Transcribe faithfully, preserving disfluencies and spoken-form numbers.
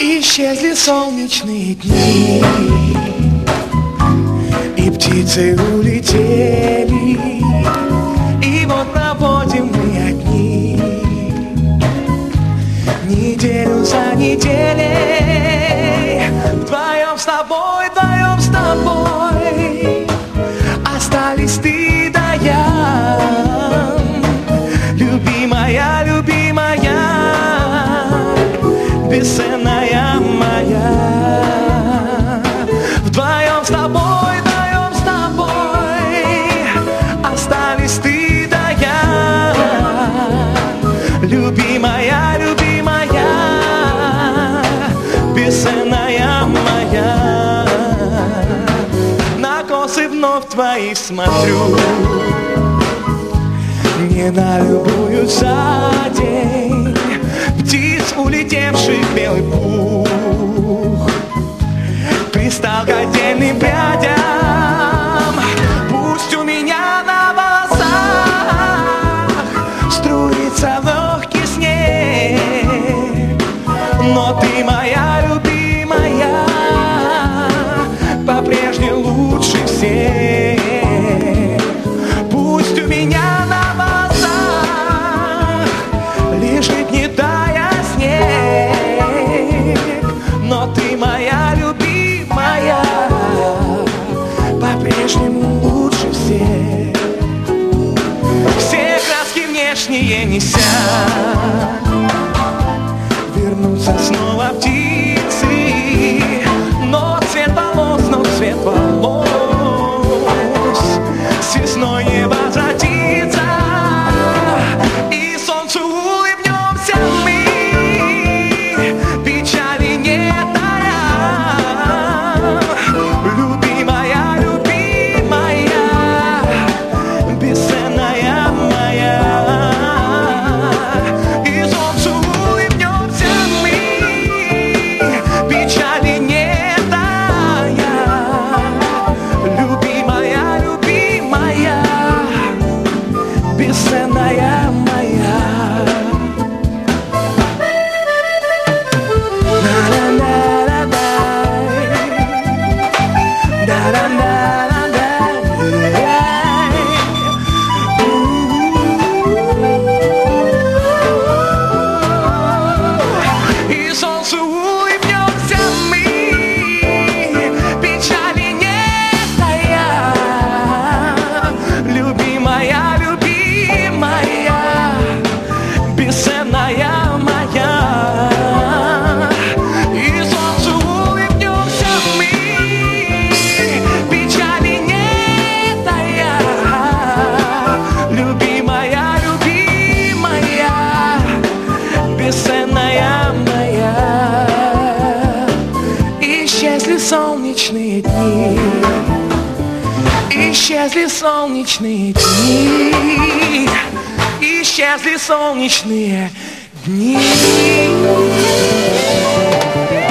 Исчезли солнечные дни, и птицы улетели, и вот проводим мы одни неделю за неделей. Вдвоем с тобой, вдвоем с тобой остались ты да я. Любимая, любимая, бесценная моя. Вдвоем с тобой, вдвоем с тобой остались ты да я. Любимая, любимая, бесценная моя. На косы вновь твои смотрю, не на любую за день птиц, улетевших в белый пух, пристал к отдельным прядям. Пусть у меня на волосах струится легкий снег, но ты моя любимая, по-прежнему лучше всех. Пусть у меня на лежит, не тая, снег, но ты моя любимая, по-прежнему лучше всех. Все краски внешние неся, вернутся снова птицы, но цвет волос, но цвет волос с весной не возвратится. Бесценная моя. И солнце улыбнется мы, печали нет тая. Любимая, бесценная моя. И солнцу улыбнемся мы, печали нет тая. Любимая, любимая, бесценная моя. Исчезли солнечные дни, исчезли солнечные дни, исчезли солнечные дни.